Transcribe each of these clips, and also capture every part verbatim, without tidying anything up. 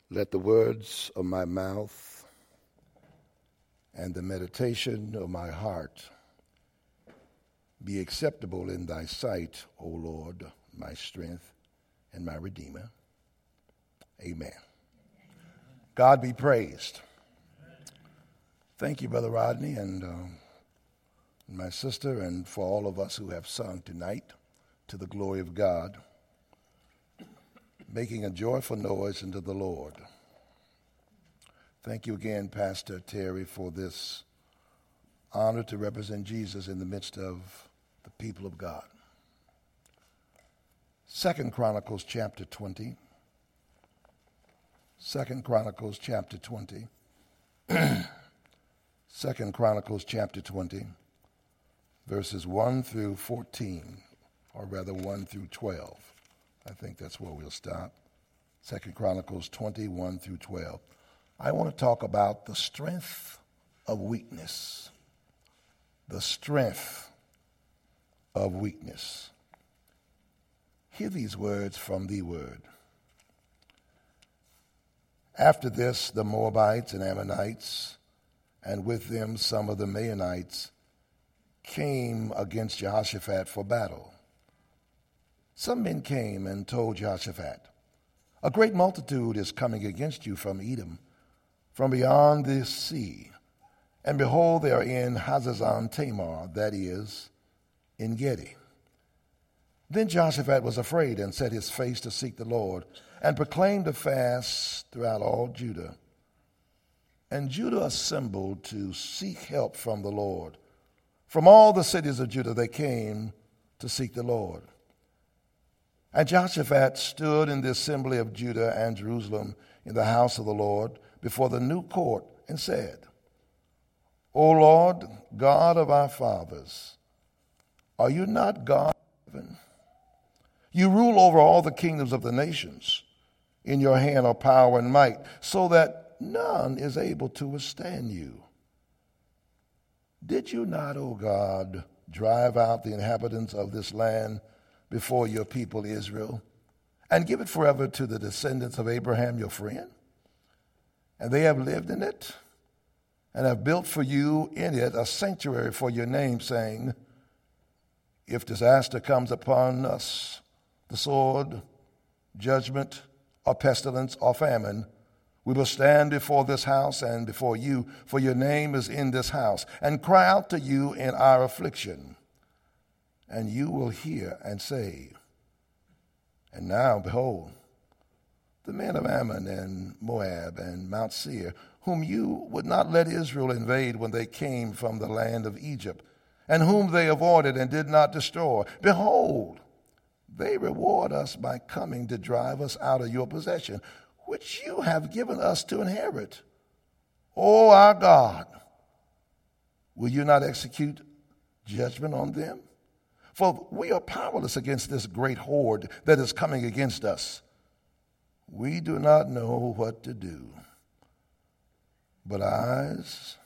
Let the words of my mouth and the meditation of my heart be acceptable in thy sight, O Lord, my strength and my Redeemer. Amen. God be praised. Thank you, Brother Rodney, and uh, my sister, and for all of us who have sung tonight to the glory of God, making a joyful noise unto the Lord. Thank you again, Pastor Terry, for this honor to represent Jesus in the midst of the people of God. Second Chronicles chapter twenty. Second Chronicles chapter twenty. Second Chronicles chapter twenty, verses one through fourteen, or rather one through twelve. I think that's where we'll stop. Second Chronicles twenty, one through twelve. I want to talk about the strength of weakness. The strength of weakness. Hear these words from the word. After this, the Moabites and Ammonites, and with them some of the Maonites, came against Jehoshaphat for battle. Some men came and told Jehoshaphat, "A great multitude is coming against you from Edom, from beyond the sea. And behold, they are in Hazazon Tamar, that is, En Gedi." Then Jehoshaphat was afraid and set his face to seek the Lord, and proclaimed a fast throughout all Judah. And Judah assembled to seek help from the Lord. From all the cities of Judah they came to seek the Lord. And Jehoshaphat stood in the assembly of Judah and Jerusalem in the house of the Lord before the new court and said, "O Lord, God of our fathers, are you not God of heaven? You rule over all the kingdoms of the nations. In your hand are power and might, so that none is able to withstand you. Did you not, O God, drive out the inhabitants of this land before your people Israel, and give it forever to the descendants of Abraham your friend? And they have lived in it, and have built for you in it a sanctuary for your name, saying, if disaster comes upon us, the sword, judgment, or pestilence, or famine, we will stand before this house and before you, for your name is in this house, and cry out to you in our affliction, and you will hear and save. And now, behold, the men of Ammon and Moab and Mount Seir, whom you would not let Israel invade when they came from the land of Egypt, and whom they avoided and did not destroy, behold, they reward us by coming to drive us out of your possession, which you have given us to inherit. O our God, will you not execute judgment on them? For we are powerless against this great horde that is coming against us. We do not know what to do, but eyes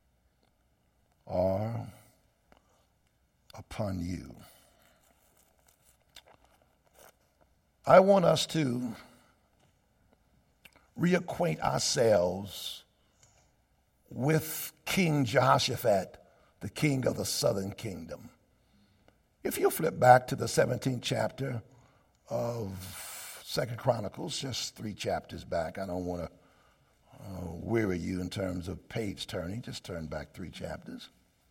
are upon you." I want us to reacquaint ourselves with King Jehoshaphat, the king of the southern kingdom. If you flip back to the seventeenth chapter of Second Chronicles, just three chapters back, I don't want to uh, weary you in terms of page turning, just turn back three chapters.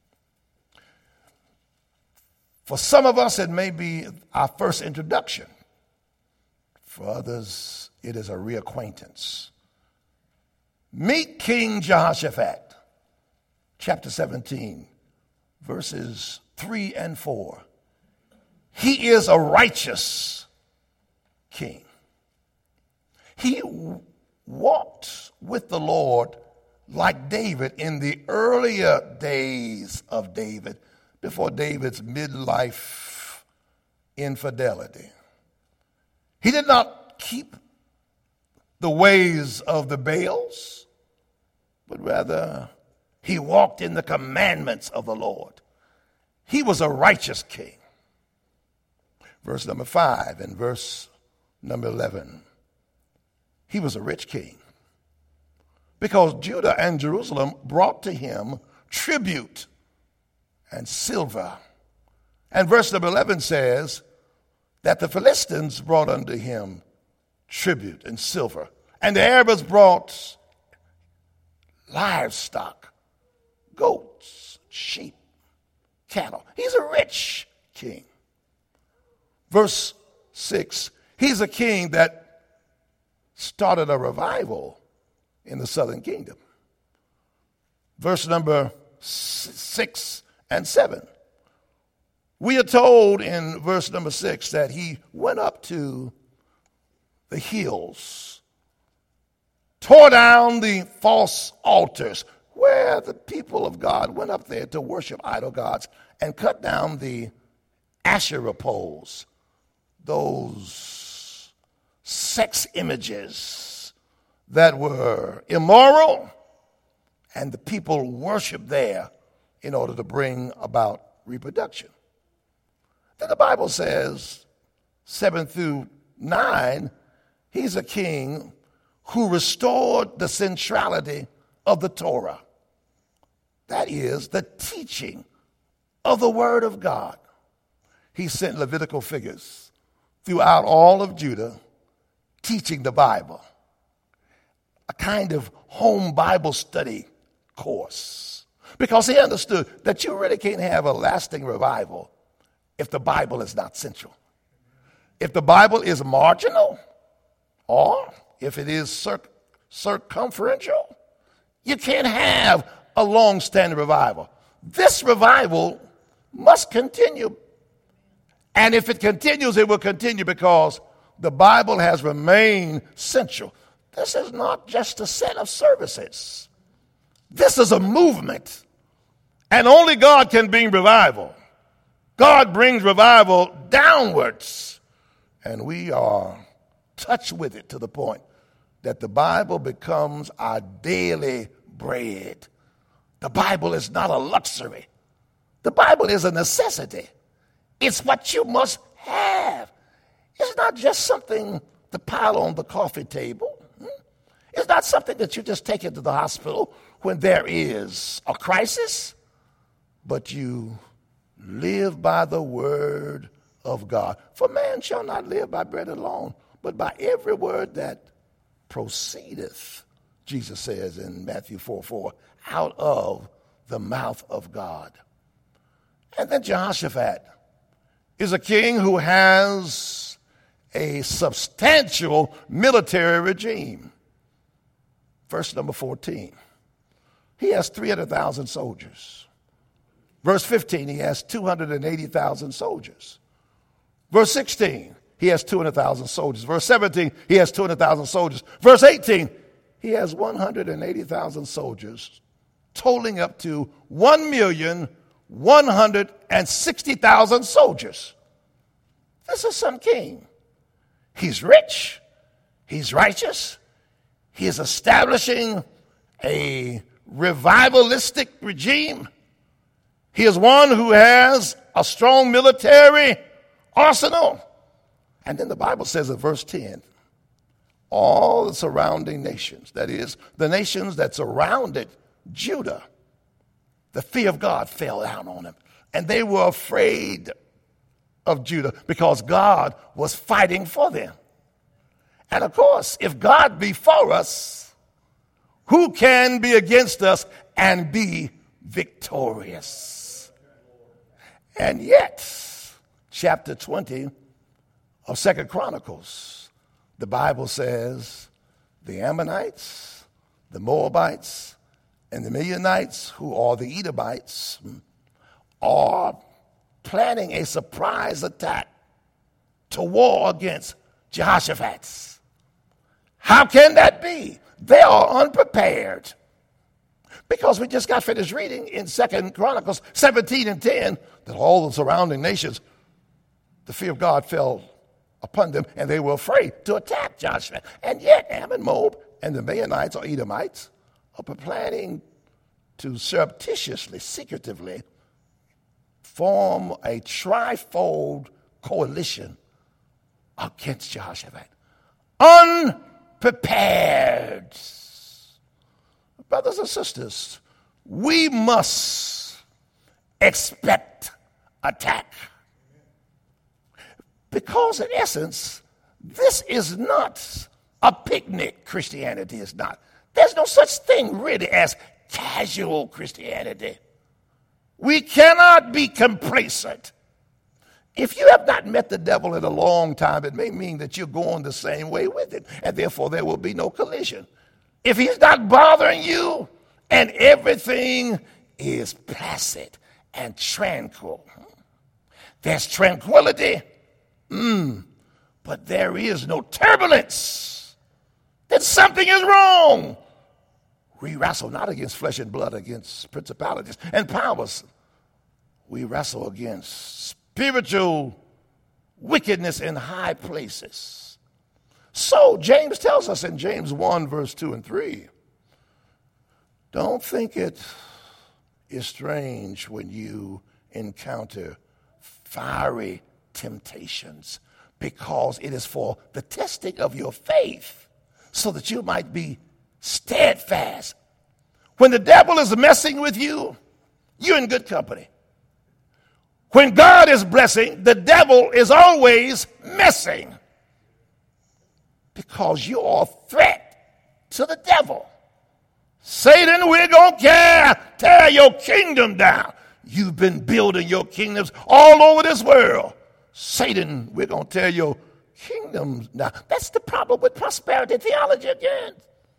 For some of us, it may be our first introduction. For others, it is a reacquaintance. Meet King Jehoshaphat, chapter seventeen, verses three and four. He is a righteous king. He walked with the Lord like David in the earlier days of David, before David's midlife infidelity. He did not keep the ways of the Baals, but rather he walked in the commandments of the Lord. He was a righteous king. Verse number five and verse number eleven. he was a rich king because Judah and Jerusalem brought to him tribute and silver. And verse number eleven says that the Philistines brought unto him tribute and silver, and the Arabs brought livestock, goats, sheep, cattle. He's a rich king. Verse six, he's a king that started a revival in the southern kingdom. Verse number six and seven. We are told in verse number six that he went up to the hills, tore down the false altars where the people of God went up there to worship idol gods, and cut down the Asherah poles, those sex images that were immoral, and the people worshiped there in order to bring about reproduction. Then the Bible says, seven through nine, he's a king who restored the centrality of the Torah. That is, the teaching of the Word of God. He sent Levitical figures throughout all of Judah teaching the Bible, a kind of home Bible study course, because he understood that you really can't have a lasting revival if the Bible is not central. If the Bible is marginal, or if it is circ- circumferential, you can't have a long-standing revival. This revival must continue. And if it continues, it will continue because the Bible has remained central. This is not just a set of services. This is a movement. And only God can bring revival. God brings revival downwards. And we are touched with it to the point that the Bible becomes our daily bread. The Bible is not a luxury. The Bible is a necessity. It's what you must have. It's not just something to pile on the coffee table. It's not something that you just take into the hospital when there is a crisis, but you live by the word of God. For man shall not live by bread alone, but by every word that proceedeth, Jesus says in Matthew four four, out of the mouth of God. And then Jehoshaphat is a king who has a substantial military regime. Verse number fourteen. He has three hundred thousand soldiers. Verse fifteen, he has two hundred eighty thousand soldiers. Verse sixteen, he has two hundred thousand soldiers. Verse seventeen, he has two hundred thousand soldiers. Verse eighteen, he has one hundred eighty thousand soldiers, totaling up to one million one hundred sixty thousand soldiers. This is some king. He's rich. He's righteous. He is establishing a revivalistic regime. He is one who has a strong military arsenal. And then the Bible says in verse ten, all the surrounding nations, that is, the nations that surrounded Judah, the fear of God fell down on them. And they were afraid of Judah because God was fighting for them. And of course, if God be for us, who can be against us and be victorious? And yet, chapter twenty of Second Chronicles, the Bible says the Ammonites, the Moabites, and the Midianites, who are the Edomites, are planning a surprise attack to war against Jehoshaphat. How can that be? They are unprepared. Because we just got finished reading in Second Chronicles seventeen and ten that all the surrounding nations, the fear of God fell upon them, and they were afraid to attack Joshua. And yet Ammon, Moab, and the Midianites or Edomites are planning to surreptitiously, secretively form a trifold coalition against Jehoshaphat. prepared. Brothers and sisters, we must expect attack. Because in essence, this is not a picnic. Christianity is not. There's no such thing really as casual Christianity. We cannot be complacent. If you have not met the devil in a long time, it may mean that you're going the same way with it, and therefore there will be no collision. If he's not bothering you and everything is placid and tranquil, there's tranquility, mm, but there is no turbulence, then something is wrong. We wrestle not against flesh and blood, against principalities and powers. We wrestle against spiritual wickedness in high places. So James tells us in James one, verse two and three, don't think it is strange when you encounter fiery temptations, because it is for the testing of your faith, so that you might be steadfast. When the devil is messing with you, you're in good company. When God is blessing, the devil is always messing, because you are a threat to the devil. Satan, we're going to tear your kingdom down. You've been building your kingdoms all over this world. Satan, we're going to tear your kingdoms down. That's the problem with prosperity theology again.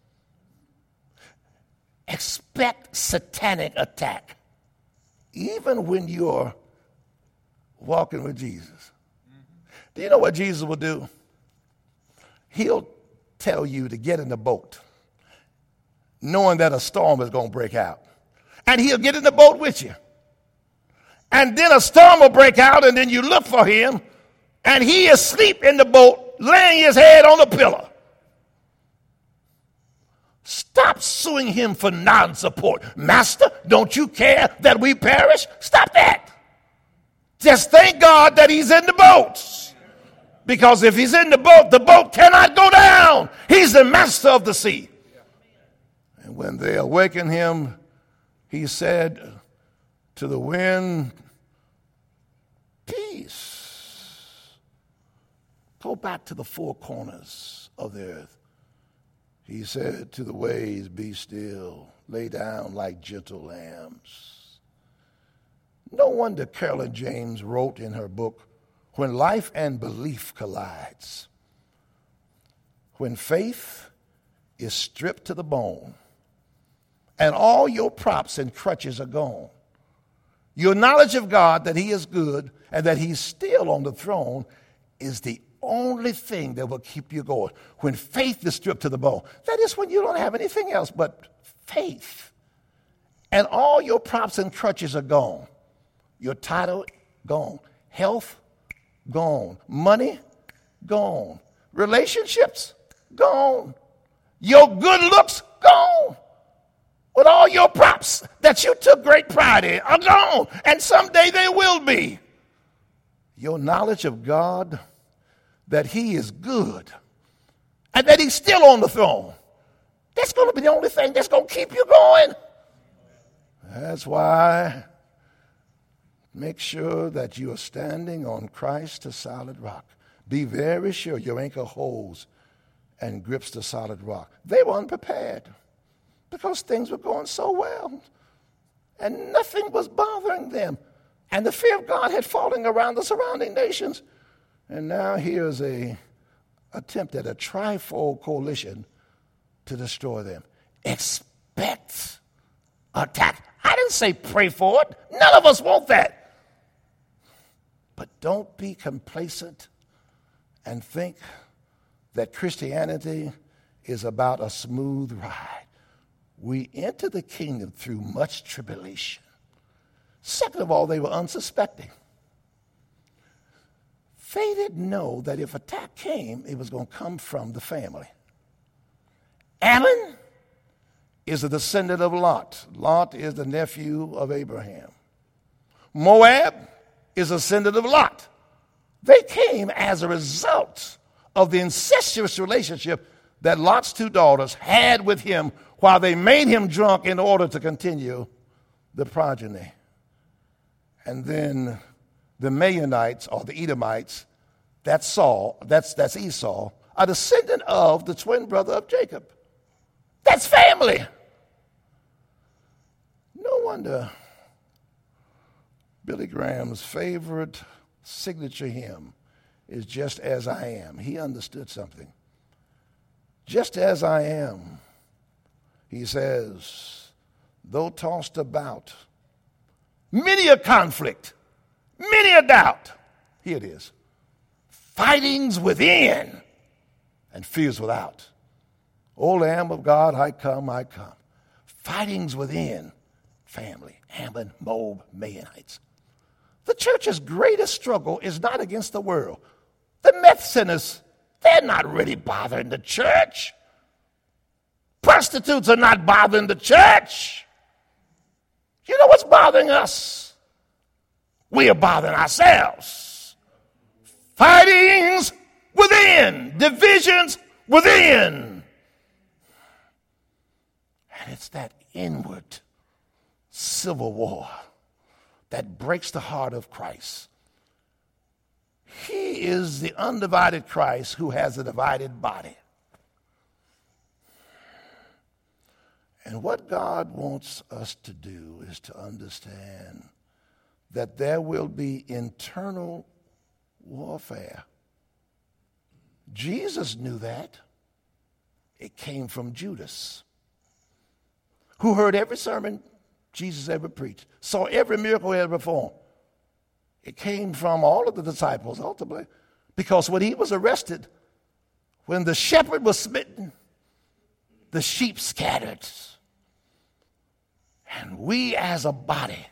Expect satanic attack, even when you're walking with Jesus. Mm-hmm. Do you know what Jesus will do? He'll tell you to get in the boat, knowing that a storm is going to break out. And he'll get in the boat with you. And then a storm will break out, and then you look for him, and he is asleep in the boat, laying his head on the pillow. Stop suing him for non-support. Master, don't you care that we perish? Stop that. Just thank God that he's in the boat. Because if he's in the boat, the boat cannot go down. He's the master of the sea. And when they awakened him, he said to the wind, peace. Go back to the four corners of the earth. He said to the waves, be still. Lay down like gentle lambs. No wonder Carolyn James wrote in her book, when life and belief collides, when faith is stripped to the bone, and all your props and crutches are gone, your knowledge of God, that he is good and that he's still on the throne, is the only thing that will keep you going. When faith is stripped to the bone, that is when you don't have anything else but faith. And all your props and crutches are gone. Your title, gone. Health, gone. Money, gone. Relationships, gone. Your good looks, gone. With all your props that you took great pride in are gone. And someday they will be. Your knowledge of God, that he is good and that he's still on the throne, that's going to be the only thing that's going to keep you going. That's why make sure that you are standing on Christ, the solid rock. Be very sure your anchor holds and grips the solid rock. They were unprepared because things were going so well and nothing was bothering them. And the fear of God had fallen around the surrounding nations. And now here's a attempt at a trifold coalition to destroy them. Expect attack. I didn't say pray for it. None of us want that. But don't be complacent and think that Christianity is about a smooth ride. We enter the kingdom through much tribulation. Second of all, they were unsuspecting. They didn't know that if attack came, it was going to come from the family. Ammon is a descendant of Lot. Lot is the nephew of Abraham. Moab is a descendant of Lot. They came as a result of the incestuous relationship that Lot's two daughters had with him while they made him drunk in order to continue the progeny. And then the Maonites, or the Edomites, that's Saul, that's, that's Esau, a descendant of the twin brother of Jacob. That's family. No wonder Billy Graham's favorite signature hymn is Just As I Am. He understood something. Just as I am, he says, though tossed about, many a conflict, many a doubt, here it is, fightings within and fears without. O Lamb of God, I come, I come. Fightings within, family, Ammon, Moab, Maonites. The church's greatest struggle is not against the world. The meth sinners, they're not really bothering the church. Prostitutes are not bothering the church. You know what's bothering us? We are bothering ourselves. Fightings within, divisions within. And it's that inward civil war that breaks the heart of Christ. He is the undivided Christ who has a divided body. And what God wants us to do is to understand that there will be internal warfare. Jesus knew that. It came from Judas, who heard every sermon Jesus ever preached, saw every miracle he ever performed. It came from all of the disciples, ultimately, because when he was arrested, when the shepherd was smitten, the sheep scattered. And we as a body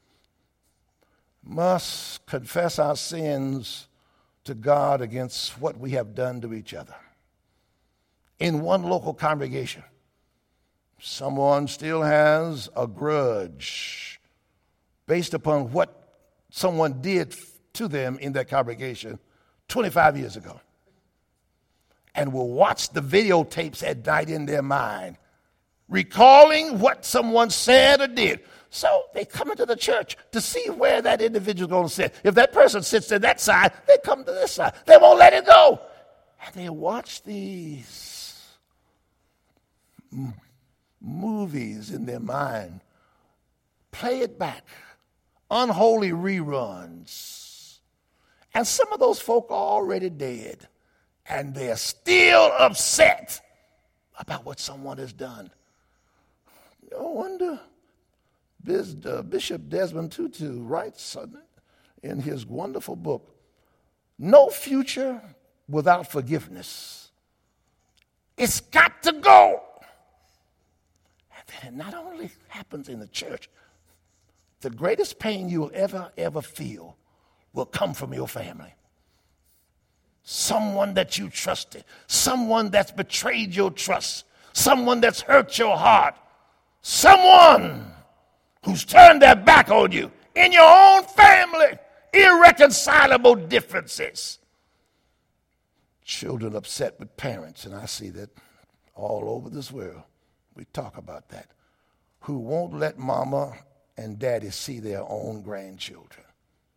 must confess our sins to God against what we have done to each other. In one local congregation, someone still has a grudge based upon what someone did to them in that congregation twenty-five years ago, and will watch the videotapes at night in their mind, recalling what someone said or did. So they come into the church to see where that individual is going to sit. If that person sits to that side, they come to this side. They won't let it go. And they watch these m- movies in their mind, play it back, unholy reruns. And some of those folk are already dead, and they're still upset about what someone has done. No wonder Bishop Desmond Tutu writes in his wonderful book, No Future Without Forgiveness. It's got to go. And then it not only happens in the church, the greatest pain you will ever, ever feel will come from your family. Someone that you trusted, someone that's betrayed your trust, someone that's hurt your heart, someone who's turned their back on you in your own family, irreconcilable differences. Children upset with parents, and I see that all over this world. We talk about that. Who won't let mama and daddy see their own grandchildren.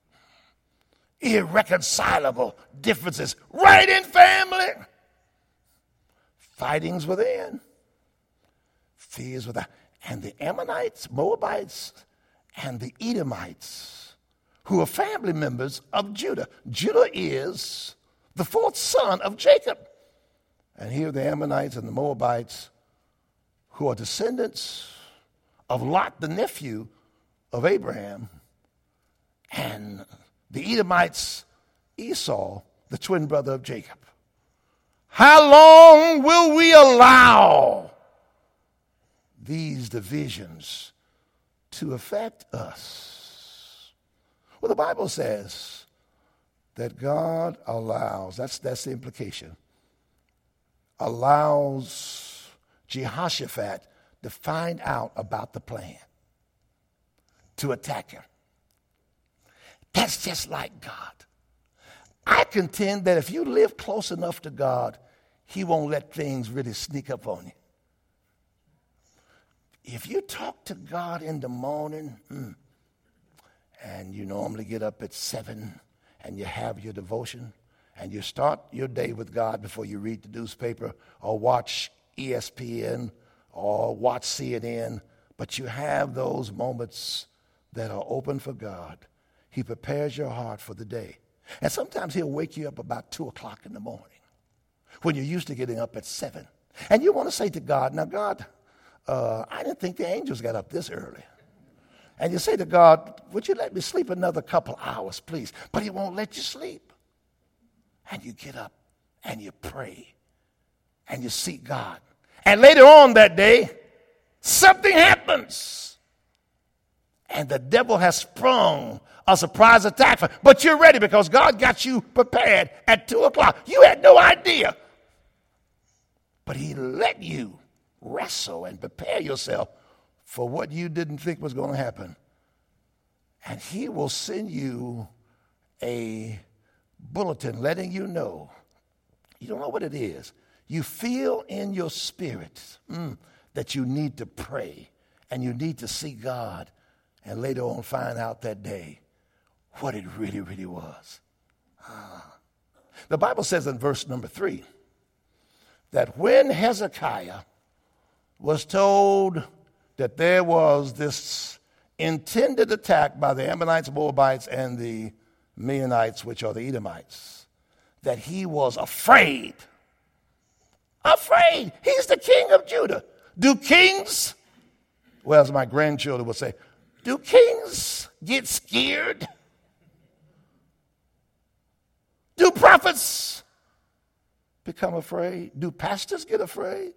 Irreconcilable differences right in family. Fightings within. Fears without. And the Ammonites, Moabites, and the Edomites, who are family members of Judah. Judah is the fourth son of Jacob. And here are the Ammonites and the Moabites, who are descendants of Lot, the nephew of Abraham, and the Edomites, Esau, the twin brother of Jacob. How long will we allow these divisions to affect us? Well, the Bible says that God allows, that's, that's the implication, allows Jehoshaphat to find out about the plan to attack him. That's just like God. I contend that if you live close enough to God, he won't let things really sneak up on you. If you talk to God in the morning, mm, and you normally get up at seven and you have your devotion and you start your day with God before you read the newspaper or watch E S P N or watch C N N, but you have those moments that are open for God. He prepares your heart for the day. And sometimes he'll wake you up about two o'clock in the morning when you're used to getting up at seven. And you want to say to God, now God, uh, I didn't think the angels got up this early. And you say to God, would you let me sleep another couple hours, please? But he won't let you sleep. And you get up and you pray and you seek God. And later on that day, something happens. And the devil has sprung a surprise attack. For, but you're ready because God got you prepared at two o'clock. You had no idea. But he let you wrestle and prepare yourself for what you didn't think was going to happen. And he will send you a bulletin letting you know. You don't know what it is. You feel in your spirit mm, that you need to pray and you need to see God and later on find out that day what it really, really was. Ah. The Bible says in verse number three that when Hezekiah was told that there was this intended attack by the Ammonites, Moabites, and the Meunites, which are the Edomites, that he was afraid. Afraid. He's the king of Judah. Do kings, well, as my grandchildren would say, do kings get scared? Do prophets become afraid? Do pastors get afraid?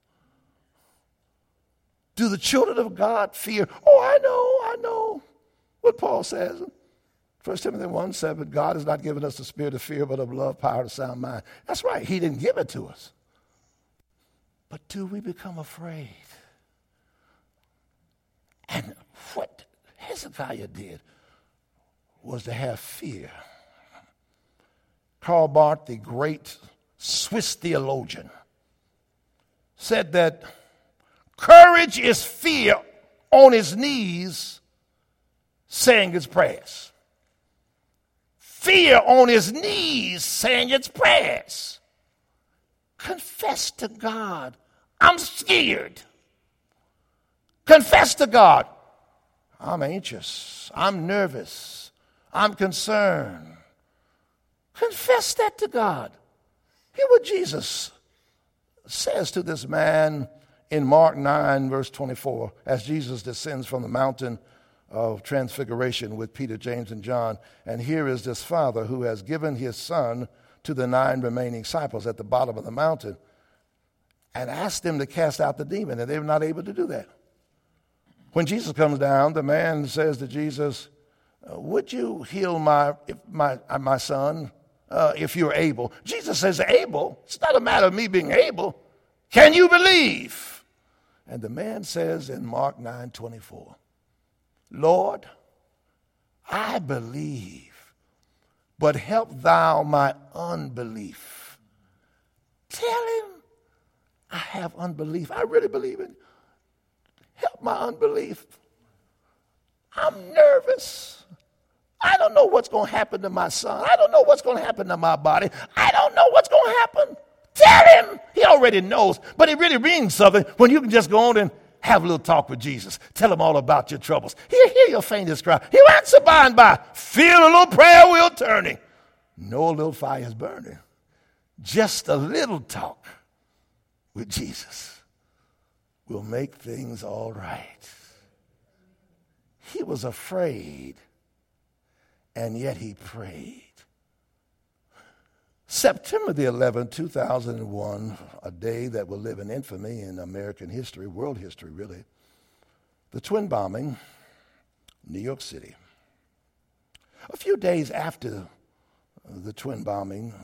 Do the children of God fear? Oh, I know, I know what Paul says. First Timothy one seven, God has not given us the spirit of fear, but of love, power, and a sound mind. That's right, he didn't give it to us. But do we become afraid? And what Hezekiah did was to have fear. Karl Barth, the great Swiss theologian, said that courage is fear on his knees saying his prayers. Fear on his knees saying its prayers. Confess to God, I'm scared. Confess to God, I'm anxious, I'm nervous, I'm concerned. Confess that to God. Hear what Jesus says to this man in Mark nine, verse twenty-four, as Jesus descends from the mountain of transfiguration with Peter, James, and John. And here is this father who has given his son to the nine remaining disciples at the bottom of the mountain and asked them to cast out the demon, and they were not able to do that. When Jesus comes down, the man says to Jesus, would you heal my, my, my son uh, if you're able? Jesus says, able? It's not a matter of me being able. Can you believe? And the man says in Mark nine twenty-four, Lord, I believe, but help thou my unbelief. Tell him I have unbelief. I really believe in. Help my unbelief. I'm nervous. I don't know what's going to happen to my son. I don't know what's going to happen to my body. I don't know what's going to happen. Tell him. He already knows. But it really means something when you can just go on and have a little talk with Jesus. Tell him all about your troubles. He'll hear your faintest cry. He'll answer by and by. Feel a little prayer wheel turning. No little fire's burning. Just a little talk with Jesus will make things all right. He was afraid, and yet he prayed. September the eleventh, two thousand one, a day that will live in infamy in American history, world history really, the twin bombing, New York City. A few days after the twin bombing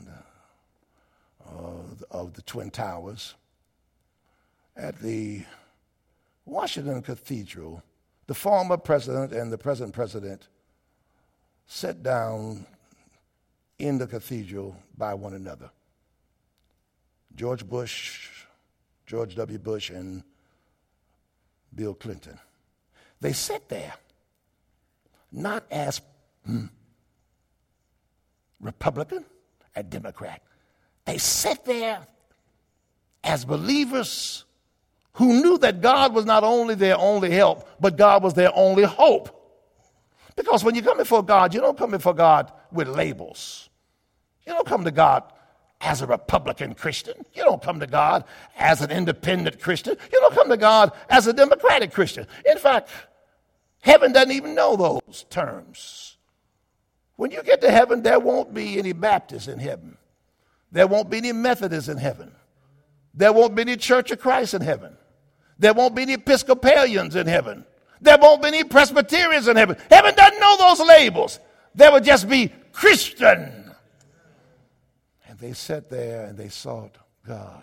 uh, of the Twin Towers, at the Washington Cathedral, the former president and the present president sat down in the cathedral by one another. George Bush, George W. Bush, and Bill Clinton. They sat there not as hmm, Republican and Democrat. They sat there as believers who knew that God was not only their only help, but God was their only hope. Because when you come before God, you don't come before God with labels. You don't come to God as a Republican Christian. You don't come to God as an independent Christian. You don't come to God as a Democratic Christian. In fact, heaven doesn't even know those terms. When you get to heaven, there won't be any Baptists in heaven. There won't be any Methodists in heaven. There won't be any Church of Christ in heaven. There won't be any Episcopalians in heaven. There won't be any Presbyterians in heaven. Heaven doesn't know those labels. There would just be Christian. And they sat there and they sought God.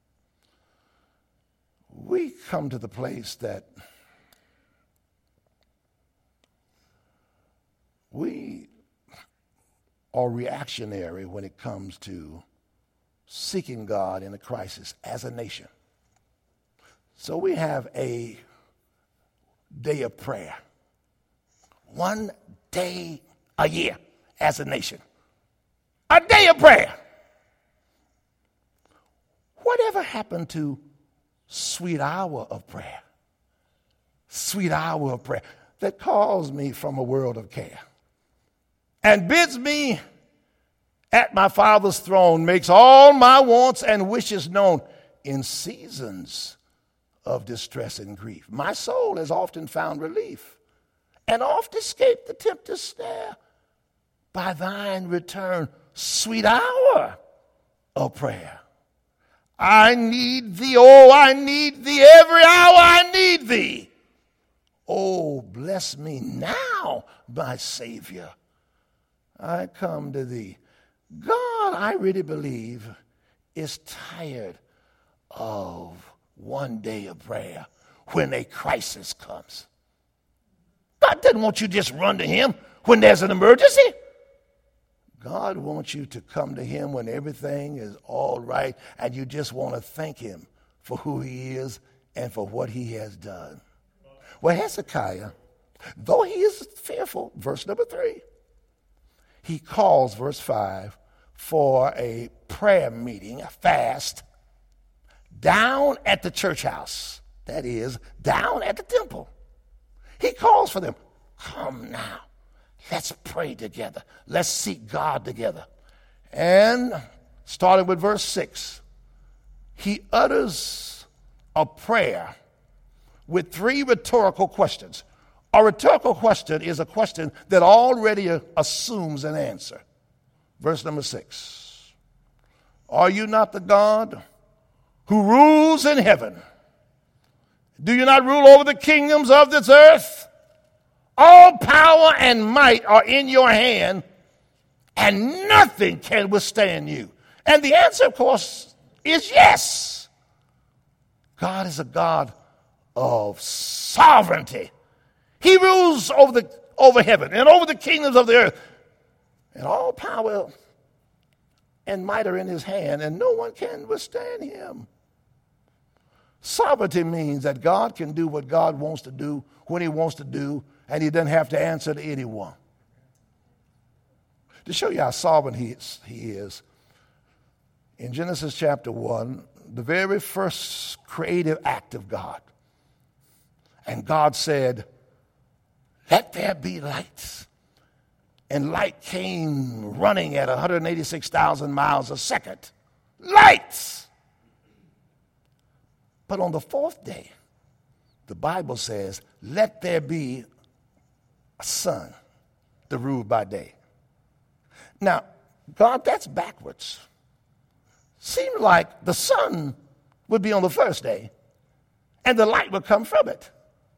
We come to the place that we are reactionary when it comes to seeking God in a crisis as a nation. So we have a day of prayer. One day a year as a nation. A day of prayer. Whatever happened to sweet hour of prayer? Sweet hour of prayer that calls me from a world of care and bids me at my Father's throne, makes all my wants and wishes known in seasons of distress and grief. My soul has often found relief and oft escaped the tempter's snare by thine return, sweet hour of prayer. I need thee, oh, I need thee, every hour I need thee. Oh, bless me now, my Savior. I come to thee. God, I really believe, is tired of one day of prayer when a crisis comes. God doesn't want you to just run to him when there's an emergency. God wants you to come to him when everything is all right and you just want to thank him for who he is and for what he has done. Well, Hezekiah, though he is fearful, verse number three, he calls, verse five, for a prayer meeting, a fast, down at the church house. That is, down at the temple. He calls for them. Come now. Let's pray together. Let's seek God together. And starting with verse six, he utters a prayer with three rhetorical questions. A rhetorical question is a question that already assumes an answer. Verse number six. Are you not the God who rules in heaven? Do you not rule over the kingdoms of this earth? All power and might are in your hand, and nothing can withstand you. And the answer, of course, is yes. God is a God of sovereignty. He rules over the over heaven and over the kingdoms of the earth. And all power and might are in his hand, and no one can withstand him. Sovereignty means that God can do what God wants to do when he wants to do, and he doesn't have to answer to anyone. To show you how sovereign he is, he is, in Genesis chapter one, the very first creative act of God, and God said, let there be lights. And light came running at one hundred eighty-six thousand miles a second. Lights! But on the fourth day, the Bible says, let there be a sun to rule by day. Now, God, that's backwards. Seems like the sun would be on the first day, and the light would come from it.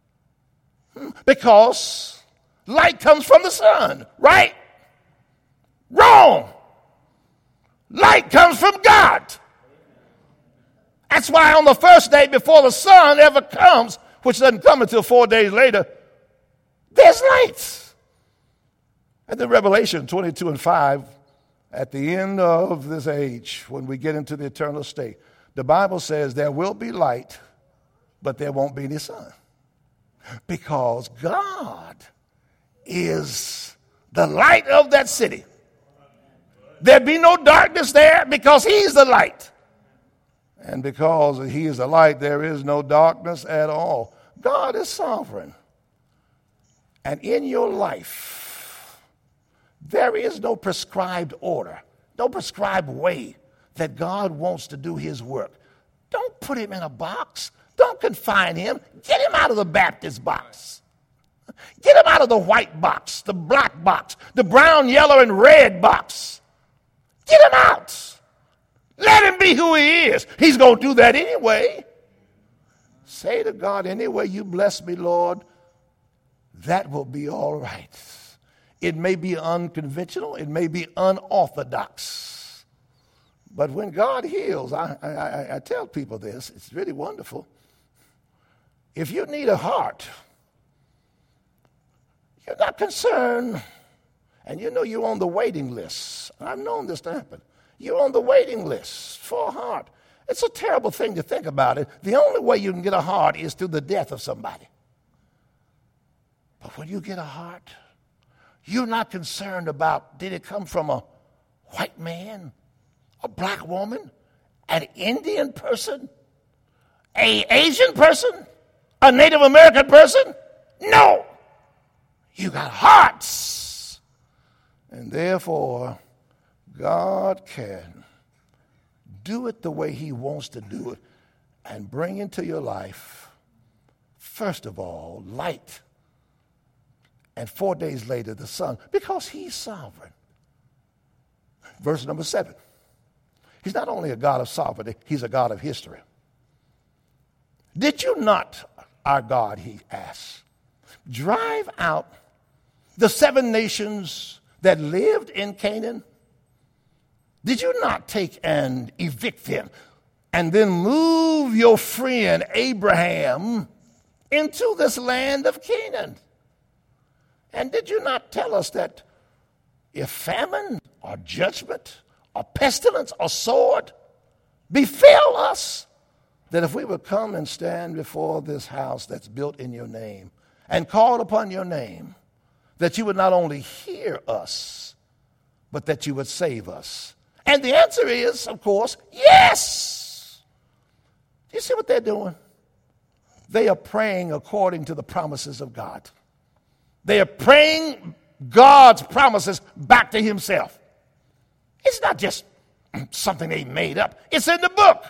Because light comes from the sun, right? Wrong. Light comes from God. That's why on the first day before the sun ever comes, which doesn't come until four days later, there's lights. And then Revelation twenty-two and five, At the end of this age, when we get into the eternal state, the Bible says there will be light, but there won't be any sun. Because God is the light of that city. There'd be no darkness there because he's the light. And because he is the light, there is no darkness at all. God is sovereign. And in your life, there is no prescribed order, no prescribed way that God wants to do his work. Don't put him in a box. Don't confine him. Get him out of the Baptist box. Get him out of the white box, the black box, the brown, yellow, and red box. Get him out. Let him be who he is. He's going to do that anyway. Say to God, any way you bless me, Lord, that will be all right. It may be unconventional. It may be unorthodox. But when God heals, I, I, I tell people this. It's really wonderful. If you need a heart, you're not concerned, and you know you're on the waiting list. I've known this to happen. You're on the waiting list for a heart. It's a terrible thing to think about it. The only way you can get a heart is through the death of somebody. But when you get a heart, you're not concerned about, did it come from a white man, a black woman, an Indian person, an Asian person, a Native American person? No. You got hearts. And therefore, God can do it the way he wants to do it and bring into your life, first of all, light. And four days later, the sun, because he's sovereign. Verse number seven. He's not only a God of sovereignty, he's a God of history. Did you not, our God, he asks, drive out the seven nations that lived in Canaan? Did you not take and evict them and then move your friend Abraham into this land of Canaan? And did you not tell us that if famine or judgment or pestilence or sword befell us, that if we would come and stand before this house that's built in your name and call upon your name, that you would not only hear us, but that you would save us? And the answer is, of course, yes. Do you see what they're doing? They are praying according to the promises of God. They are praying God's promises back to himself. It's not just something they made up. It's in the book.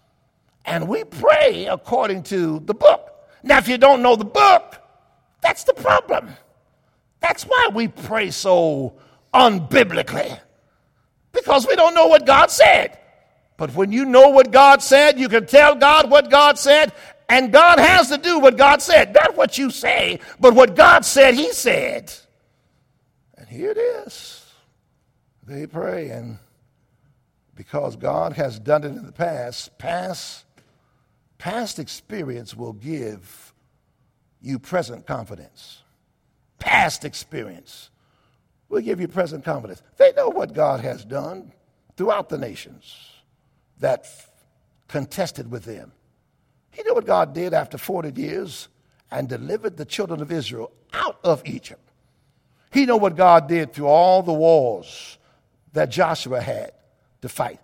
And we pray according to the book. Now, if you don't know the book, that's the problem. That's why we pray so unbiblically. Because we don't know what God said. But when you know what God said, you can tell God what God said. And God has to do what God said. Not what you say, but what God said he said. And here it is. They pray, and because God has done it in the past, past, past experience will give you present confidence. Past experience will give you present confidence. They know what God has done throughout the nations that contested with them. He knew what God did after forty years and delivered the children of Israel out of Egypt. He knew what God did through all the wars that Joshua had to fight.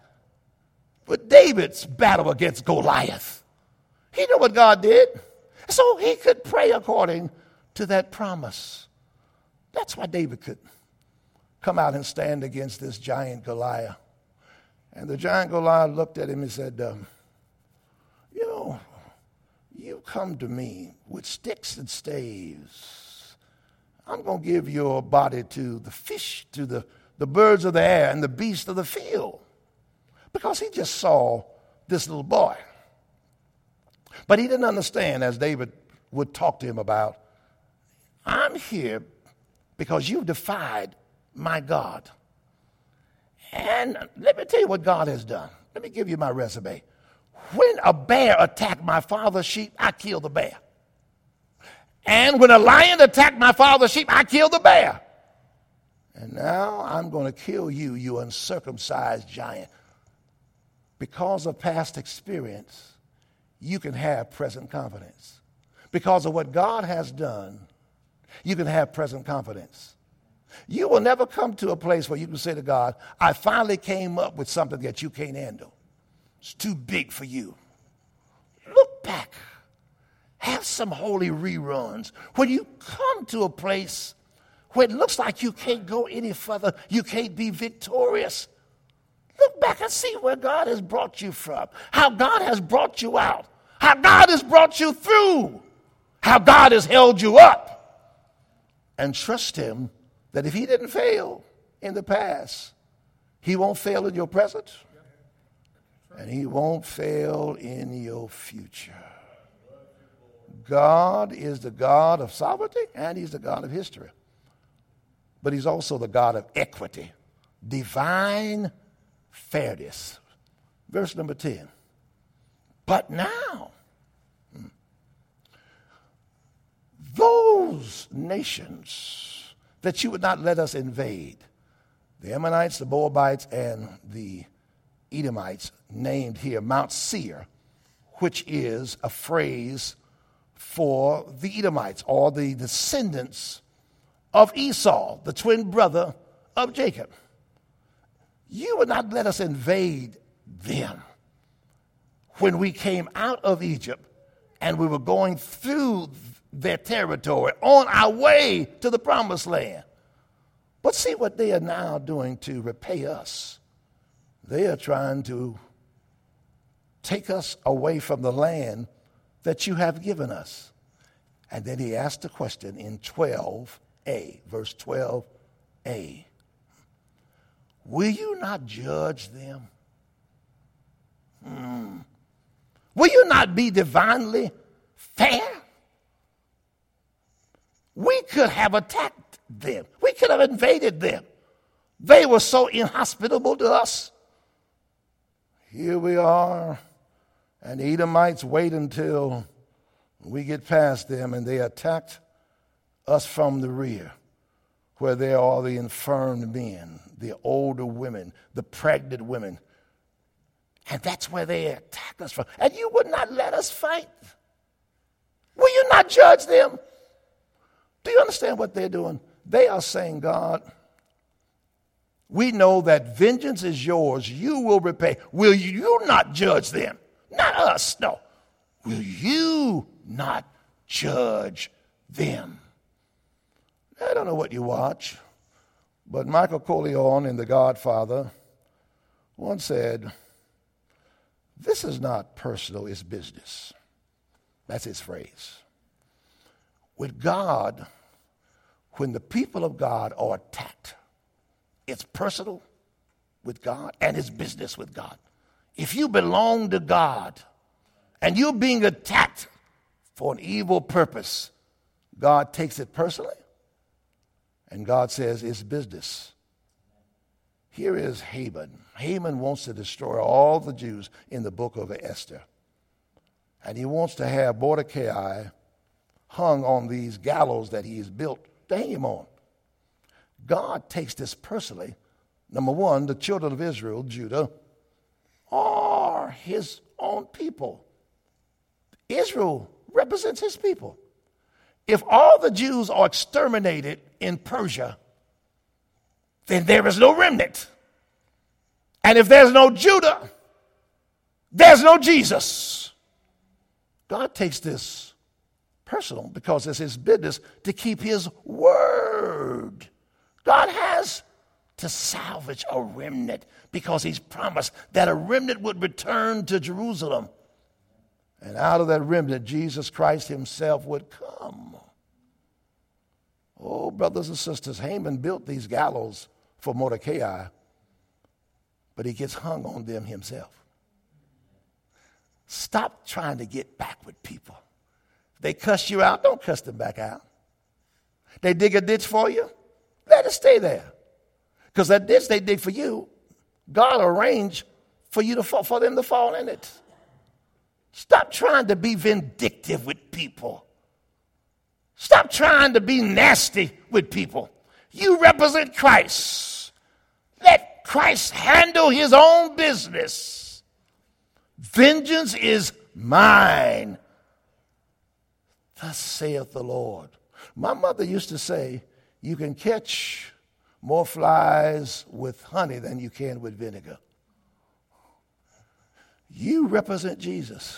But David's battle against Goliath, he knew what God did. So he could pray according to that promise. That's why David could come out and stand against this giant Goliath. And the giant Goliath looked at him and said, um, you know, you come to me with sticks and staves. I'm going to give your body to the fish, to the, the birds of the air and the beasts of the field. Because he just saw this little boy. But he didn't understand, as David would talk to him about, I'm here because you've defied my God. And let me tell you what God has done. Let me give you my resume. When a bear attacked my father's sheep, I killed the bear. And when a lion attacked my father's sheep, I killed the bear. And now I'm going to kill you, you uncircumcised giant. Because of past experience, you can have present confidence. Because of what God has done, you can have present confidence. You will never come to a place where you can say to God, I finally came up with something that you can't handle. It's too big for you. Look back. Have some holy reruns. When you come to a place where it looks like you can't go any further, you can't be victorious, look back and see where God has brought you from, how God has brought you out, how God has brought you through, how God has held you up. And trust him that if he didn't fail in the past, he won't fail in your present, and he won't fail in your future. God is the God of sovereignty, and he's the God of history. But he's also the God of equity, divine fairness. Verse number ten. But now, those nations that you would not let us invade, the Ammonites, the Moabites, and the Edomites, named here Mount Seir, which is a phrase for the Edomites, or the descendants of Esau, the twin brother of Jacob. You would not let us invade them when we came out of Egypt and we were going through their territory on our way to the promised land. But see what they are now doing to repay us. They are trying to take us away from the land that you have given us. And then he asked the question in twelve a, verse twelve a. Will you not judge them? Hmm. Will you not be divinely fair? We could have attacked them. We could have invaded them. They were so inhospitable to us. Here we are, and the Edomites wait until we get past them, and they attacked us from the rear, where there are the infirmed men, the older women, the pregnant women. And that's where they attack us from. And you would not let us fight. Will you not judge them? Do you understand what they're doing? They are saying, God, we know that vengeance is yours. You will repay. Will you not judge them? Not us, no. Will you not judge them? I don't know what you watch, but Michael Corleone in The Godfather once said, this is not personal, it's business. That's his phrase. With God, when the people of God are attacked, it's personal with God and it's business with God. If you belong to God and you're being attacked for an evil purpose, God takes it personally, and God says it's business. Here is Haman. Haman wants to destroy all the Jews in the book of Esther. And he wants to have Mordecai hung on these gallows that he has built to hang him on. God takes this personally. Number one, the children of Israel, Judah, are his own people. Israel represents his people. If all the Jews are exterminated in Persia, then there is no remnant. And if there's no Judah, there's no Jesus. God takes this personal because it's his business to keep his word. God has to salvage a remnant because he's promised that a remnant would return to Jerusalem. And out of that remnant, Jesus Christ himself would come. Oh, brothers and sisters, Haman built these gallows for Mordecai, but he gets hung on them himself. Stop trying to get back with people. They cuss you out, don't cuss them back out. They dig a ditch for you, let it stay there. Because that ditch they dig for you, God arranged for you to fall, for them to fall in it. Stop trying to be vindictive with people. Stop trying to be nasty with people. You represent Christ. Let Christ handle his own business. Vengeance is mine, thus saith the Lord. My mother used to say, you can catch more flies with honey than you can with vinegar. You represent Jesus.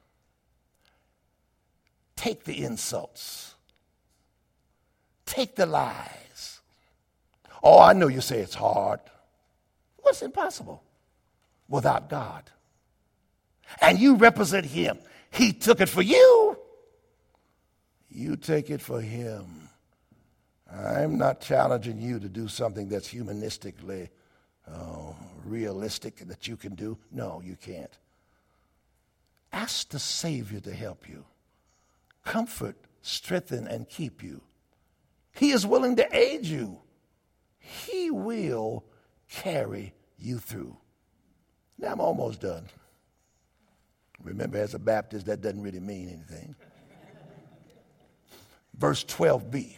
Take the insults. Take the lies. Oh, I know you say it's hard. What's impossible without God? And you represent him. He took it for you. You take it for him. I'm not challenging you to do something that's humanistically uh, realistic that you can do. No, you can't. Ask the Savior to help you. Comfort, strengthen, and keep you. He is willing to aid you. He will carry you through. Now I'm almost done. Remember, as a Baptist, that doesn't really mean anything. Verse twelve b.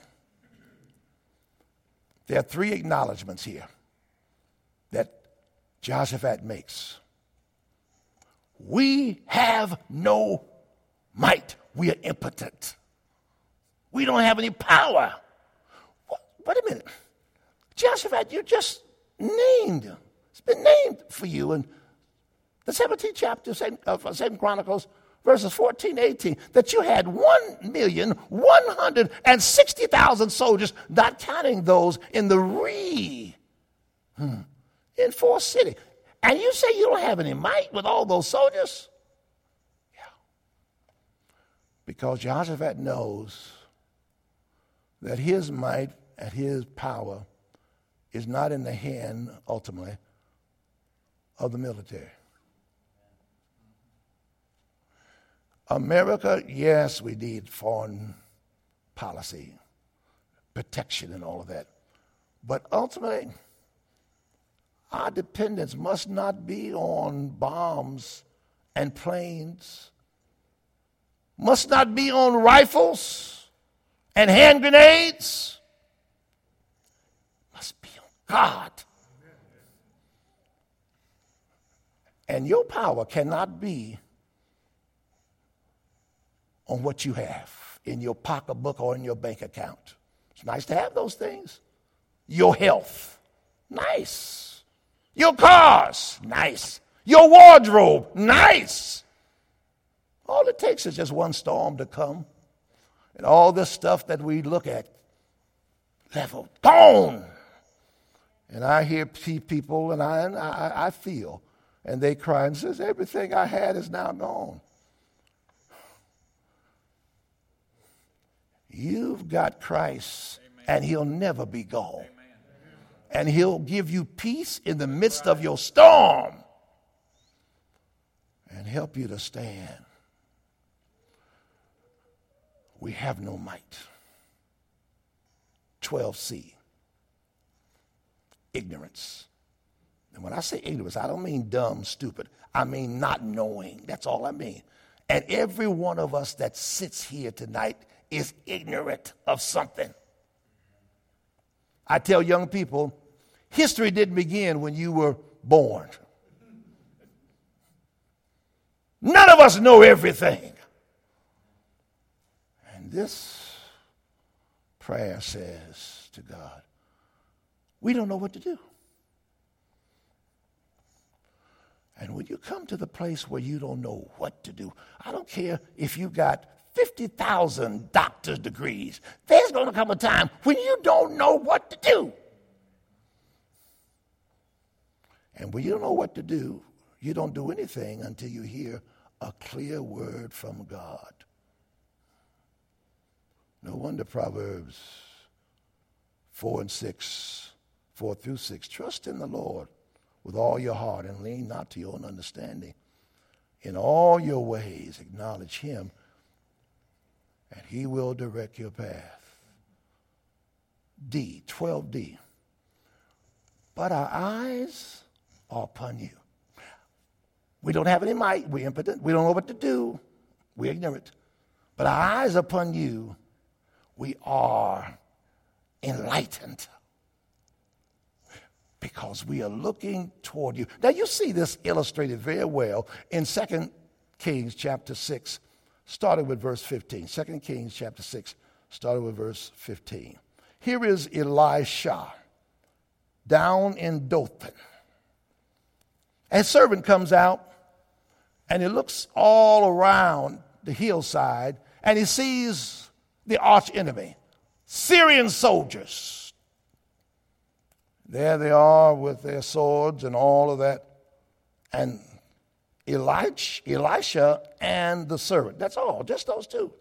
There are three acknowledgments here that Jehoshaphat makes. We have no might. We are impotent. We don't have any power. Wait a minute. Jehoshaphat, you just named. It's been named for you in the seventeenth chapter of Second Chronicles, verses fourteen, eighteen, that you had one million one hundred sixty thousand soldiers, not counting those in the re, hmm, in Forest City. And you say you don't have any might with all those soldiers? Yeah. Because Jehoshaphat knows that his might and his power is not in the hand, ultimately, of the military. America, yes, we need foreign policy, protection and all of that. But ultimately, our dependence must not be on bombs and planes, must not be on rifles and hand grenades, must be on God. And your power cannot be on what you have in your pocketbook or in your bank account. It's nice to have those things. Your health, nice. Your cars, nice. Your wardrobe, nice. All it takes is just one storm to come, and all this stuff that we look at, level, gone. And I hear people, and I, I, I feel, and they cry and says, everything I had is now gone. You've got Christ, amen, and he'll never be gone. Amen. And he'll give you peace in the midst right. of your storm and help you to stand. We have no might. twelve c. Ignorance. And when I say ignorance, I don't mean dumb, stupid. I mean not knowing. That's all I mean. And every one of us that sits here tonight is ignorant of something. I tell young people, history didn't begin when you were born. None of us know everything. And this prayer says to God, we don't know what to do. And when you come to the place where you don't know what to do, I don't care if you got fifty thousand doctor's degrees. There's going to come a time when you don't know what to do. And when you don't know what to do, you don't do anything until you hear a clear word from God. No wonder Proverbs four and six, four through six, trust in the Lord with all your heart and lean not to your own understanding. In all your ways acknowledge him, and he will direct your path. D, twelve D. But our eyes are upon you. We don't have any might. We're impotent. We don't know what to do. We're ignorant. But our eyes upon you, we are enlightened. because we are looking toward you. Now, you see this illustrated very well in Second Kings chapter six, starting with verse fifteen. Second Kings chapter six, starting with verse fifteen. Here is Elisha down in Dothan. A servant comes out, and he looks all around the hillside, and he sees the arch enemy, Syrian soldiers. There they are with their swords and all of that. And Elisha, Elisha and the servant, that's all, just those two.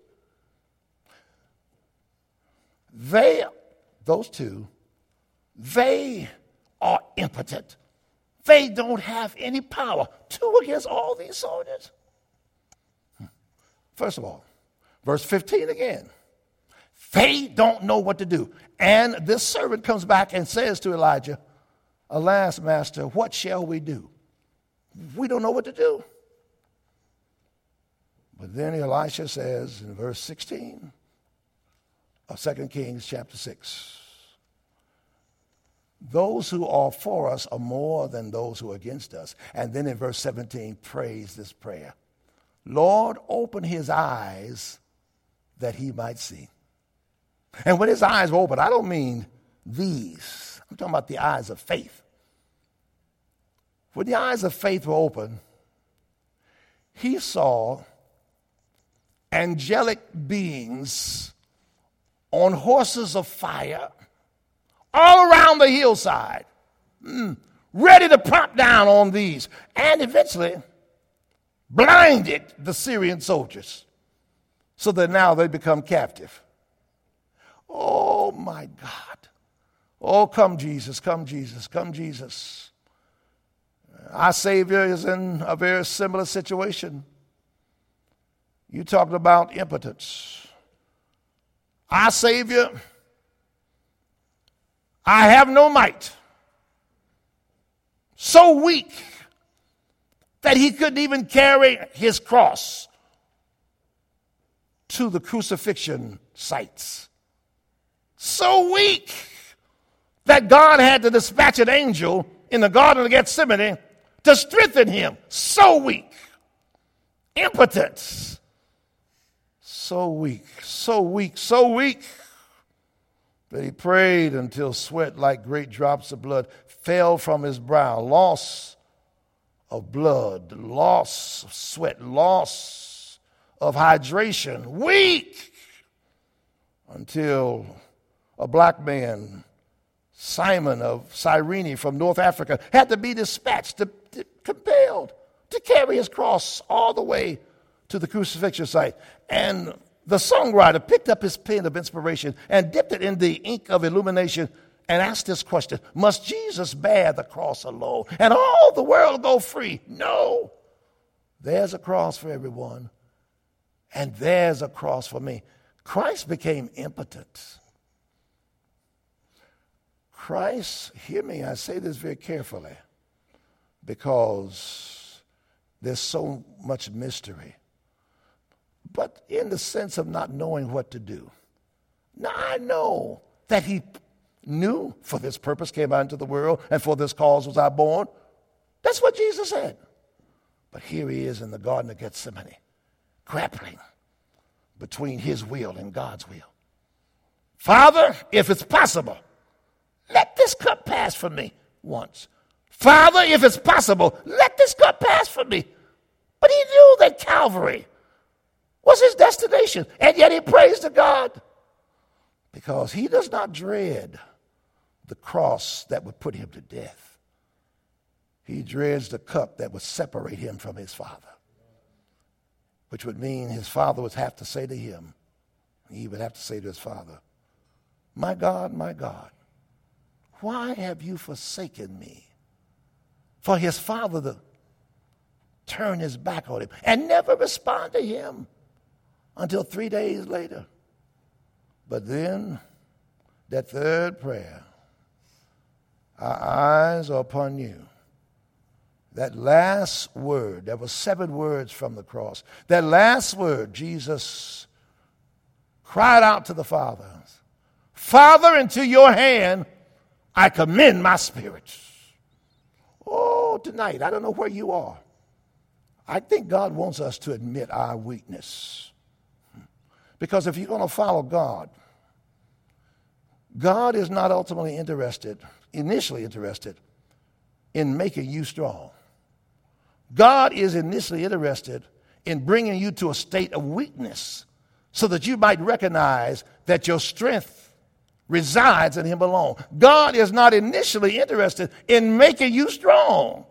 They, those two, they are impotent. They don't have any power. Two against all these soldiers. First of all, verse fifteen again. They don't know what to do. And this servant comes back and says to Elijah, alas, master, what shall we do? We don't know what to do. But then Elisha says in verse sixteen of Second Kings chapter six, those who are for us are more than those who are against us. And then in verse seventeen, prays this prayer. Lord, open his eyes that he might see. And when his eyes were open, I don't mean these. I'm talking about the eyes of faith. When the eyes of faith were open, he saw angelic beings on horses of fire all around the hillside, mm, ready to plop down on these, and eventually blinded the Syrian soldiers so that now they become captive. Oh, my God. Oh, come, Jesus, come, Jesus, come, Jesus. Our Savior is in a very similar situation. You talked about impotence. Our Savior, I have no might. So weak that he couldn't even carry his cross to the crucifixion sites. So weak that God had to dispatch an angel in the Garden of Gethsemane to strengthen him. So weak. Impotent. So weak, so weak, so weak that he prayed until sweat like great drops of blood fell from his brow. Loss of blood, loss of sweat, loss of hydration. Weak until a black man, Simon of Cyrene from North Africa, had to be dispatched, to, to, compelled to carry his cross all the way to the crucifixion site. And the songwriter picked up his pen of inspiration and dipped it in the ink of illumination and asked this question: must Jesus bear the cross alone and all the world go free? No. There's a cross for everyone, and there's a cross for me. Christ became impotent. Christ, hear me, I say this very carefully because there's so much mystery. But in the sense of not knowing what to do. Now, I know that he knew for this purpose came out into the world, and for this cause was I born. That's what Jesus said. But here he is in the Garden of Gethsemane, grappling between his will and God's will. Father, if it's possible, let this cup pass from me once. Father, if it's possible, let this cup pass from me. But he knew that Calvary was his destination, and yet he prays to God because he does not dread the cross that would put him to death. He dreads the cup that would separate him from his Father, which would mean his Father would have to say to him, he would have to say to his Father, my God, my God, why have you forsaken me? For his Father to turn his back on him and never respond to him until three days later. But then, that third prayer, our eyes are upon you. That last word, there were seven words from the cross. That last word, Jesus cried out to the Father, Father, into your hand I commend my spirit. Lord, tonight, I don't know where you are. I think God wants us to admit our weakness. Because if you're going to follow God, God is not ultimately interested, initially interested, in making you strong. God is initially interested in bringing you to a state of weakness so that you might recognize that your strength resides in him alone. God is not initially interested in making you strong,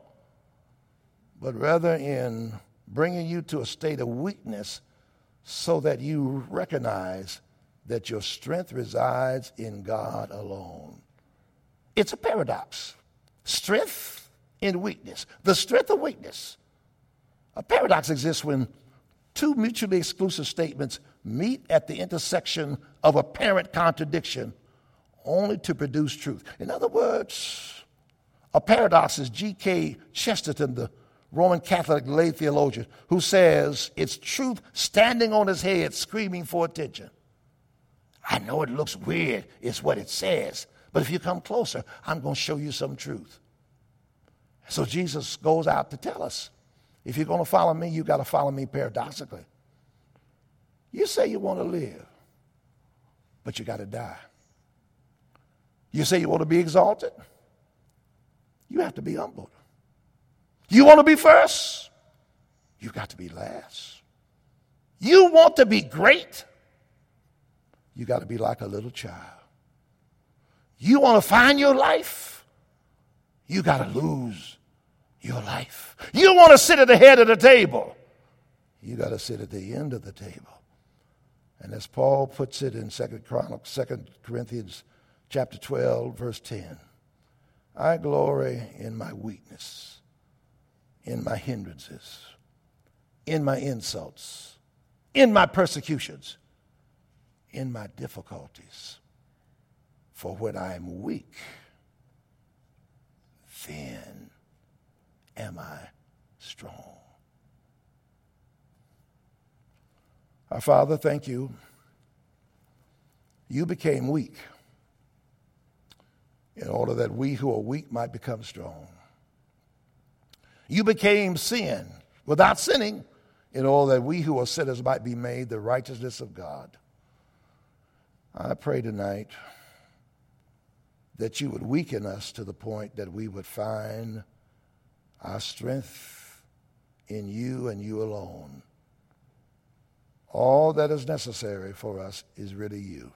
but rather in bringing you to a state of weakness so that you recognize that your strength resides in God alone. It's a paradox. Strength in weakness. The strength of weakness. A paradox exists when two mutually exclusive statements meet at the intersection of apparent contradiction only to produce truth. In other words, a paradox is G K Chesterton, the Roman Catholic lay theologian, who says it's truth standing on his head screaming for attention. I know it looks weird, it's what it says, but if you come closer, I'm going to show you some truth. So Jesus goes out to tell us, if you're going to follow me, you got to follow me paradoxically. You say you want to live, but you got to die. You say you want to be exalted, you have to be humbled. You want to be first, you got to be last. You want to be great, you got to be like a little child. You want to find your life, you got to lose your life. You want to sit at the head of the table, you got to sit at the end of the table. And as Paul puts it in Second Chronicles, Second Corinthians chapter twelve, verse ten, I glory in my weakness, in my hindrances, in my insults, in my persecutions, in my difficulties. For when I am weak, then am I strong. Our Father, thank you. You became weak in order that we who are weak might become strong. You became sin without sinning in order that we who are sinners might be made the righteousness of God. I pray tonight that you would weaken us to the point that we would find our strength in you and you alone. All that is necessary for us is really you.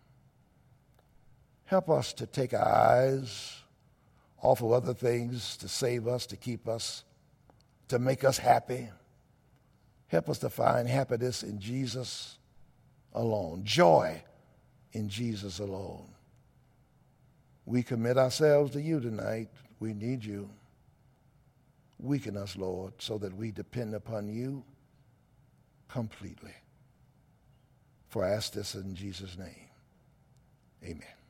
Help us to take our eyes off of other things to save us, to keep us, to make us happy. Help us to find happiness in Jesus alone, joy in Jesus alone. We commit ourselves to you tonight. We need you. Weaken us, Lord, so that we depend upon you completely. For I ask this in Jesus' name. Amen.